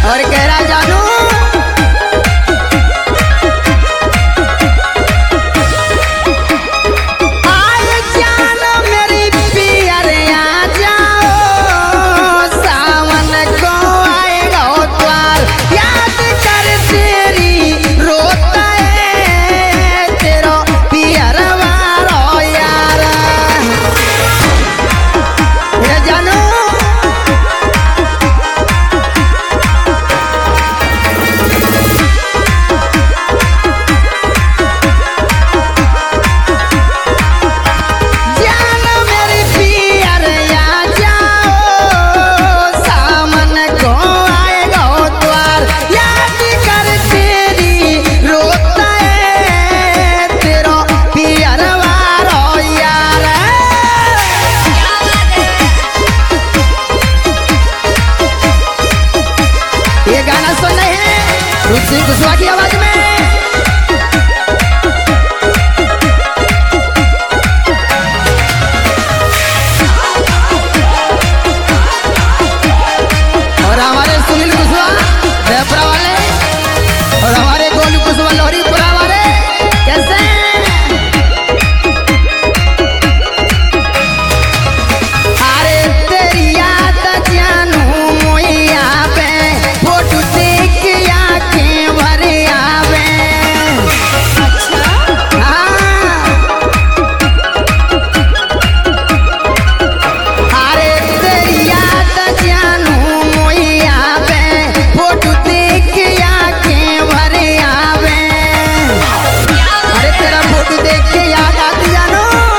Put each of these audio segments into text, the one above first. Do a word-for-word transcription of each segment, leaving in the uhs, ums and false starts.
और कह रहा जानू कुशवाहा की आवाज में और हमारे सुनील कुशवाहा देवपुरा वाले और हमारे गोलू कुशवाहा लोहरीपुरा वाले कैसे अरे तेरी याद जानू मोइया पे फोटो देख आंखें भर आवे। अच्छा हाँ अरे तेरी याद जानू मोइया पे फोटो देख आंखें भर आवे। अरे तेरा फोटो देख के याद आती जानू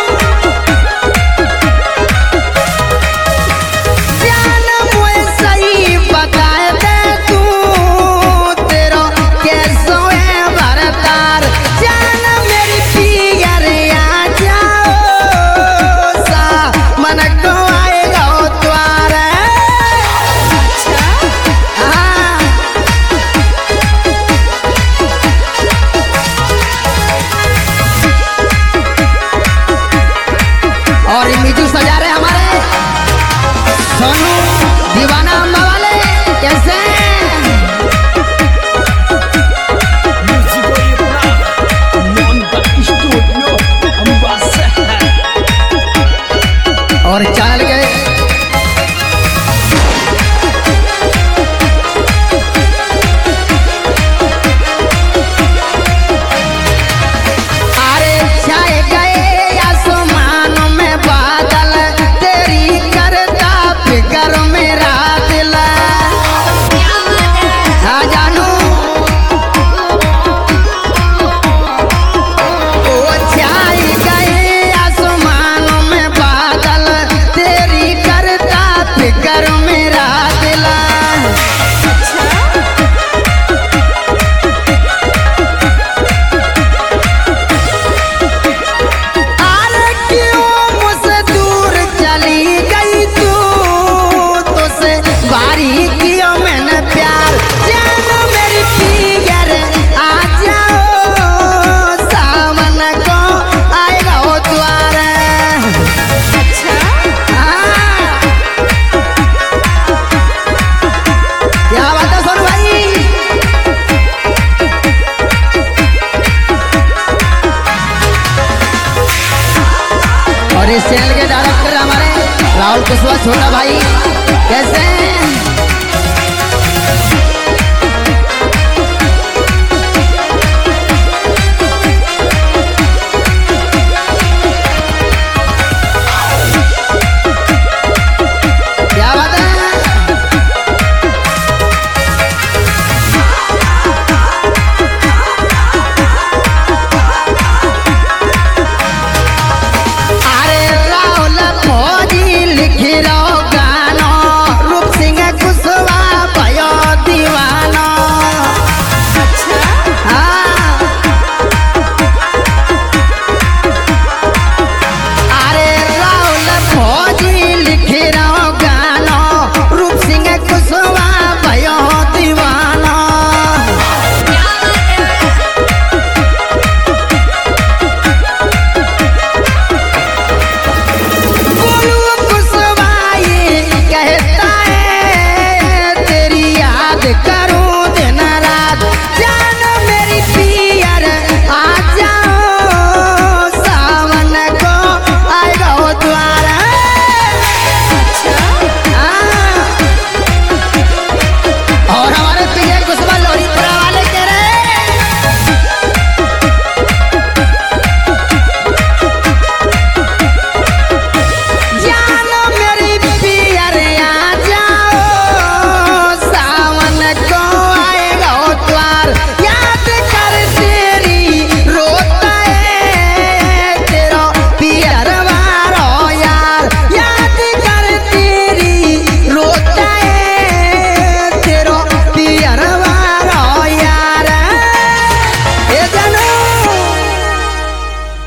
जान मुझे सही बताए दे तू तेरा कैसो है भरतार जान मेरी फिगर आ जाओ सा मन को आएगा द्वार। अच्छा हाँ और म्यूजिक सजा रहे हमारे सोनू दीवाना अम्मा वाले कैसे और चैनल के अरे छाए गए आसमान में बादल तेरी करता फिकर मेरा दिल। हाँ जानू ओ छाए गए आसमान में बादल तेरी करता फिकर मेरा दिल। अरे क्यों मुझसे दूर चली गई तू तुझसे बारी किया मैंने प्यार जानो मेरी फिगर आ जाओ सावन को आएगा वो द्वार। अच्छा हाँ क्या बात है सोनू भाई और इस चैनल के डायरेक्टर हमारे राहुल कुशवाहा छोटा भाई कैसे क्या बात है अरे राहुल फौजी लिख रहो गाना रूप सिंह कुशवाहा भयो दीवाना। अच्छा हाँ अरे राहुल फौजी लिख रहो गाना रूप सिंह कुशवाहा भयो दीवाना। गोलू कुशवाहा ये कहता है तेरी याद कर